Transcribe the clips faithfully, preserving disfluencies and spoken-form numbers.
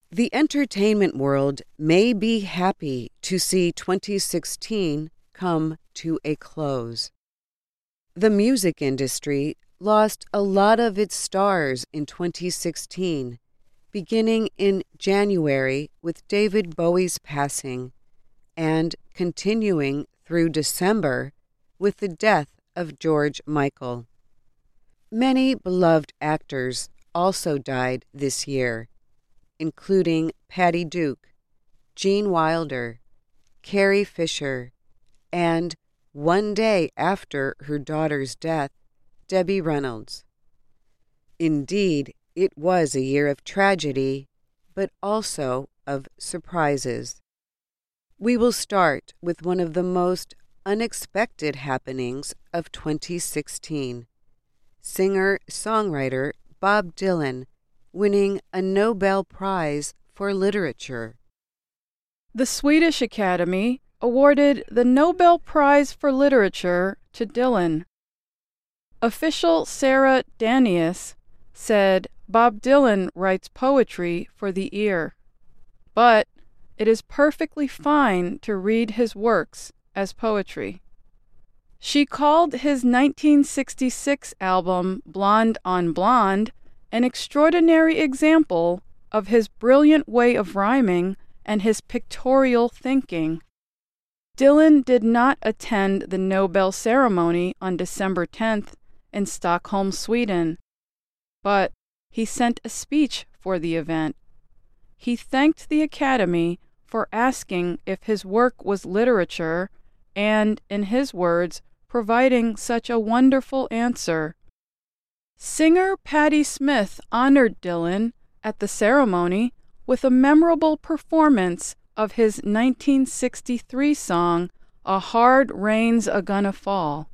The entertainment world may be happy to see twenty sixteen come to a close. The music industry lost a lot of its stars in twenty sixteen, beginning in January with David Bowie's passing and continuing through December with the death of George Michael. Many beloved actors also died this year, including Patty Duke, Gene Wilder, Carrie Fisher, and, one day after her daughter's death, Debbie Reynolds. Indeed, it was a year of tragedy, but also of surprises. We will start with one of the most unexpected happenings of twenty sixteen. Singer-songwriter Bob Dylan winning a Nobel Prize for Literature. The Swedish Academy awarded the Nobel Prize for Literature to Dylan. Official Sarah Danius said Bob Dylan writes poetry for the ear, but it is perfectly fine to read his works as poetry. She called his nineteen sixty-six album Blonde on Blonde an extraordinary example of his brilliant way of rhyming and his pictorial thinking. Dylan did not attend the Nobel ceremony on December tenth in Stockholm, Sweden, but he sent a speech for the event. He thanked the Academy for asking if his work was literature and, in his words, providing such a wonderful answer. Singer Patti Smith honored Dylan at the ceremony with a memorable performance of his nineteen sixty-three song, A Hard Rain's A Gonna Fall.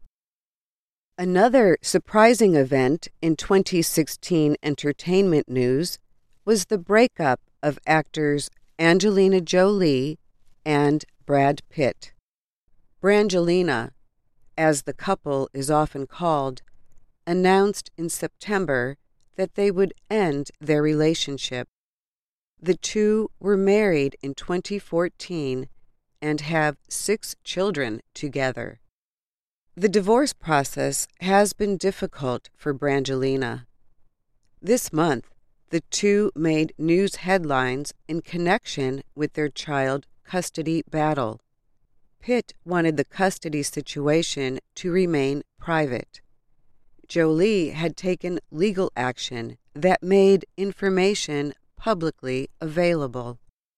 Another surprising event in twenty sixteen entertainment news was the breakup of actors Angelina Jolie and Brad Pitt. Brangelina, as the couple is often called, announced in September that they would end their relationship. The two were married in twenty fourteen and have six children together. The divorce process has been difficult for Brangelina. This month, the two made news headlines in connection with their child custody battle. Pitt wanted the custody situation to remain private. Jolie had taken legal action that made information publicly available.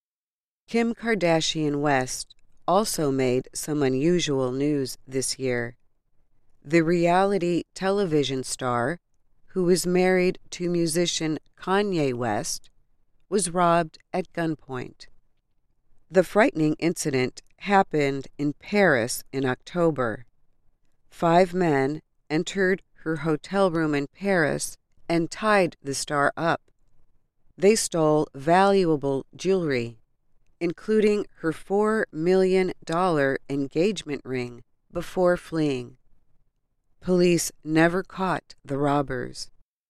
Kim Kardashian West also made some unusual news this year. The reality television star, who is married to musician Kanye West, was robbed at gunpoint. The frightening incident happened in Paris in October. Five men entered her hotel room in Paris and tied the star up. They stole valuable jewelry, including her four million dollars engagement ring, before fleeing. Police never caught the robbers.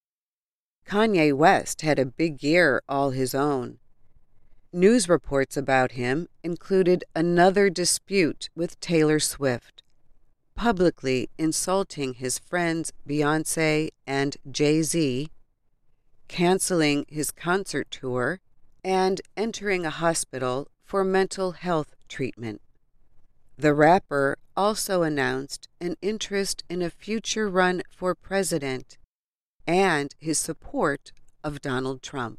Kanye West had a big year all his own. News reports about him included another dispute with Taylor Swift, publicly insulting his friends Beyoncé and Jay-Z, canceling his concert tour, and entering a hospital for mental health treatment. The rapper also announced an interest in a future run for president and his support of Donald Trump.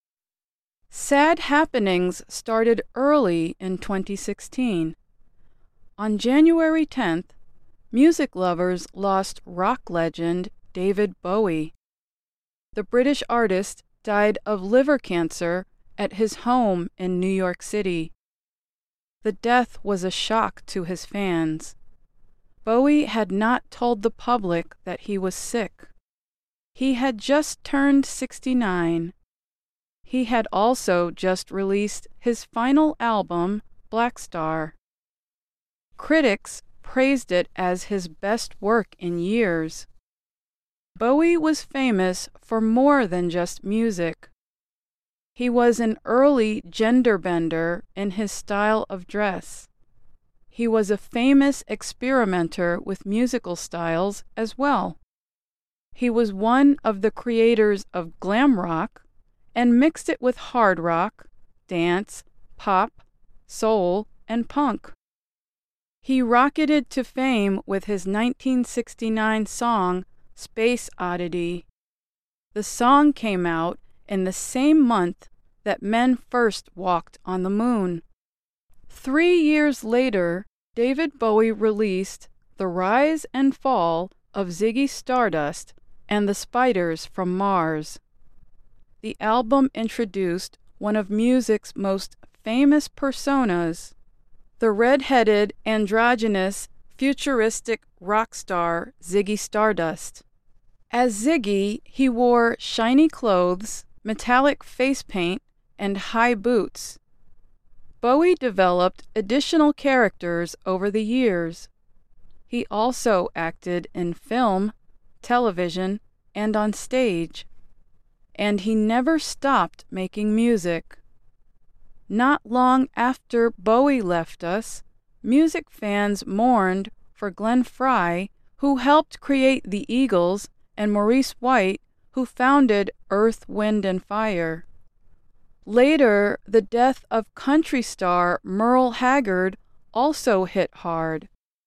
Sad happenings started early in twenty sixteen. On January tenth, music lovers lost rock legend David Bowie. The British artist died of liver cancer at his home in New York City. The death was a shock to his fans. Bowie had not told the public that he was sick. He had just turned sixty-nine. He had also just released his final album, Black Star. Critics praised it as his best work in years. Bowie was famous for more than just music. He was an early gender bender in his style of dress. He was a famous experimenter with musical styles as well. He was one of the creators of glam rock and mixed it with hard rock, dance, pop, soul, and punk. He rocketed to fame with his nineteen sixty-nine song, Space Oddity. The song came out in the same month that men first walked on the moon. Three years later, David Bowie released The Rise and Fall of Ziggy Stardust and the Spiders from Mars. The album introduced one of music's most famous personas, the red-headed, androgynous, futuristic rock star Ziggy Stardust. As Ziggy, he wore shiny clothes, metallic face paint, and high boots. Bowie developed additional characters over the years. He also acted in film, television, and on stage. And he never stopped making music. Not long after Bowie left us, music fans mourned for Glenn Frey, who helped create the Eagles, and Maurice White, who founded Earth, Wind and Fire. Later, the death of country star Merle Haggard also hit hard.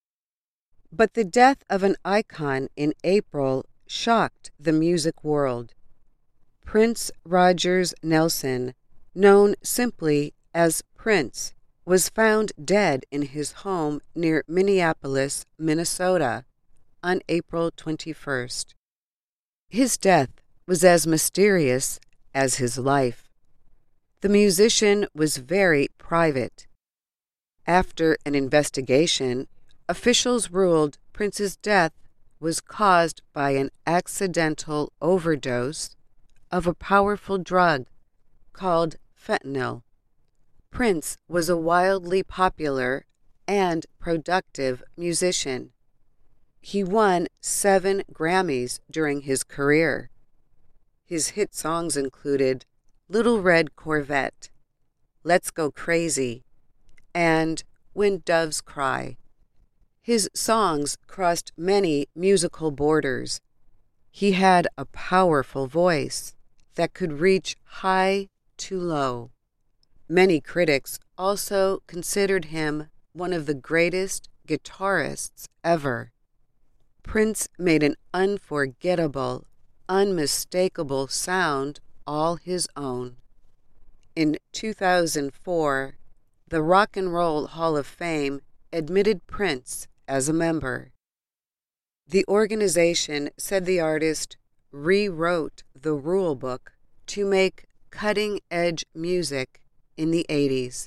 But the death of an icon in April shocked the music world. Prince Rogers Nelson, known simply as Prince, was found dead in his home near Minneapolis, Minnesota, on April twenty-first. His death was as mysterious as his life. The musician was very private. After an investigation, officials ruled Prince's death was caused by an accidental overdose of a powerful drug called fentanyl. Prince was a wildly popular and productive musician. He won seven Grammys during his career. His hit songs included Little Red Corvette, Let's Go Crazy, and When Doves Cry. His songs crossed many musical borders. He had a powerful voice that could reach high to low. Many critics also considered him one of the greatest guitarists ever. Prince made an unforgettable, unmistakable sound all his own. In two thousand four, the Rock and Roll Hall of Fame admitted Prince as a member. The organization said the artist rewrote the rule book to make cutting-edge music in the eighties.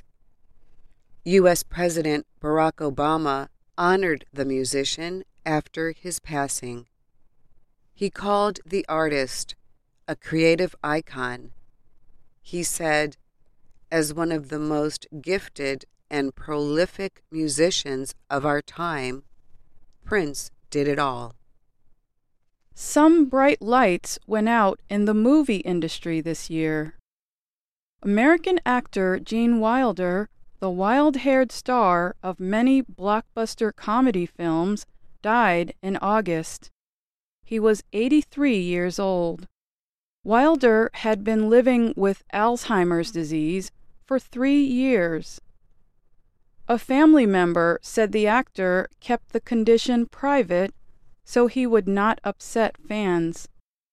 U S President Barack Obama honored the musician after his passing. He called the artist a creative icon. He said, as one of the most gifted and prolific musicians of our time, Prince did it all. Some bright lights went out in the movie industry this year. American actor Gene Wilder, the wild-haired star of many blockbuster comedy films, died in August. He was eighty-three years old. Wilder had been living with Alzheimer's disease for three years. A family member said the actor kept the condition private so he would not upset fans.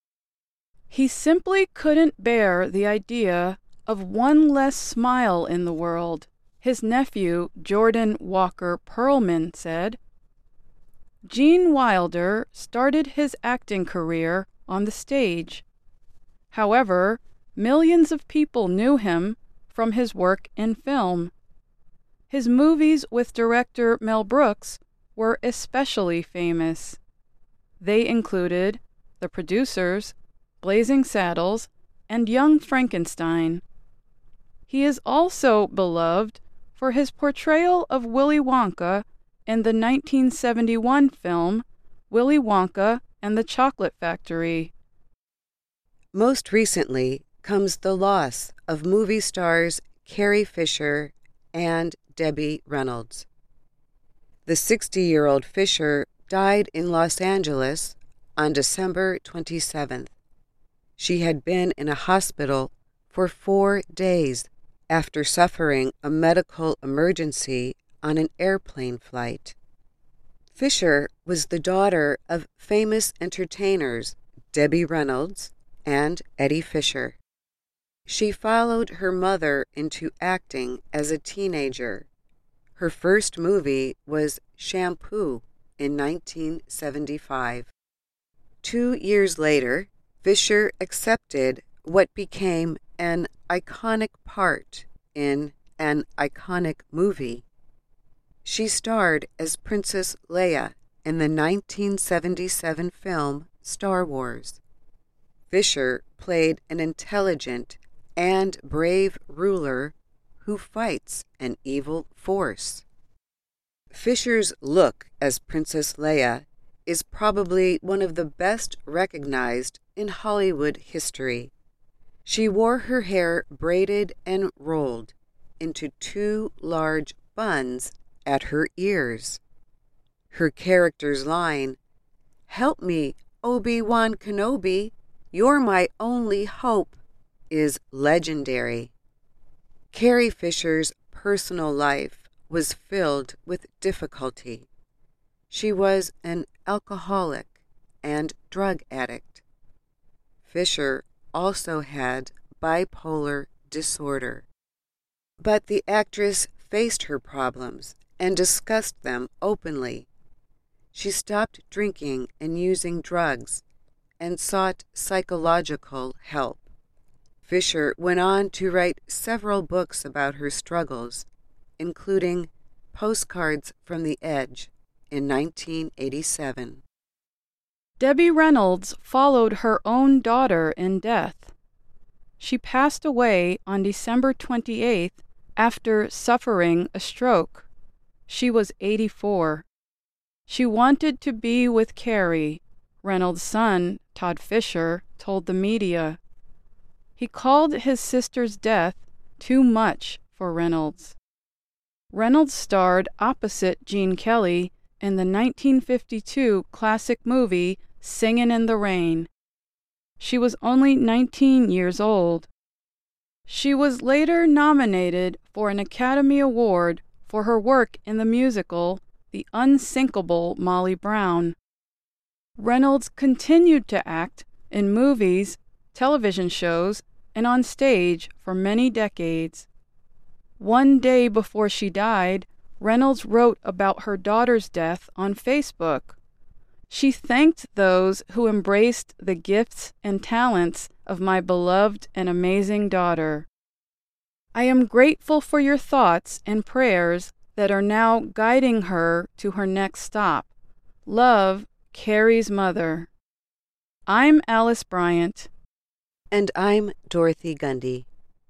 He simply couldn't bear the idea of one less smile in the world, his nephew Jordan Walker Perlman said. Gene Wilder started his acting career on the stage. However, millions of people knew him from his work in film. His movies with director Mel Brooks were especially famous. They included The Producers, Blazing Saddles, and Young Frankenstein. He is also beloved for his portrayal of Willy Wonka in the nineteen seventy-one film Willy Wonka and the Chocolate Factory. Most recently comes the loss of movie stars Carrie Fisher and Debbie Reynolds. The sixty-year-old Fisher died in Los Angeles on December twenty-seventh. She had been in a hospital for four days after suffering a medical emergency on an airplane flight. Fisher was the daughter of famous entertainers Debbie Reynolds and Eddie Fisher. She followed her mother into acting as a teenager. Her first movie was Shampoo in nineteen seventy-five. Two years later, Fisher accepted what became an iconic part in an iconic movie. She starred as Princess Leia in the nineteen seventy-seven film Star Wars. Fisher played an intelligent and brave ruler who fights an evil force. Fisher's look as Princess Leia is probably one of the best recognized in Hollywood history. She wore her hair braided and rolled into two large buns at her ears. Her character's line, "Help me, Obi-Wan Kenobi, you're my only hope," is legendary. Carrie Fisher's personal life was filled with difficulty. She was an alcoholic and drug addict. Fisher also had bipolar disorder. But the actress faced her problems and discussed them openly. She stopped drinking and using drugs and sought psychological help. Fisher went on to write several books about her struggles, including Postcards from the Edge in nineteen eighty-seven. Debbie Reynolds followed her own daughter in death. She passed away on December twenty-eighth after suffering a stroke. She was eighty-four. She wanted to be with Carrie, Reynolds' son, Todd Fisher, told the media. He called his sister's death too much for Reynolds. Reynolds starred opposite Gene Kelly in the nineteen fifty-two classic movie Singin' in the Rain. She was only nineteen years old. She was later nominated for an Academy Award for her work in the musical The Unsinkable Molly Brown. Reynolds continued to act in movies, television shows, and on stage for many decades. One day before she died, Reynolds wrote about her daughter's death on Facebook. She thanked those who embraced the gifts and talents of my beloved and amazing daughter. I am grateful for your thoughts and prayers that are now guiding her to her next stop. Love, Carrie's mother. I'm Alice Bryant. And I'm Dorothy Gundy.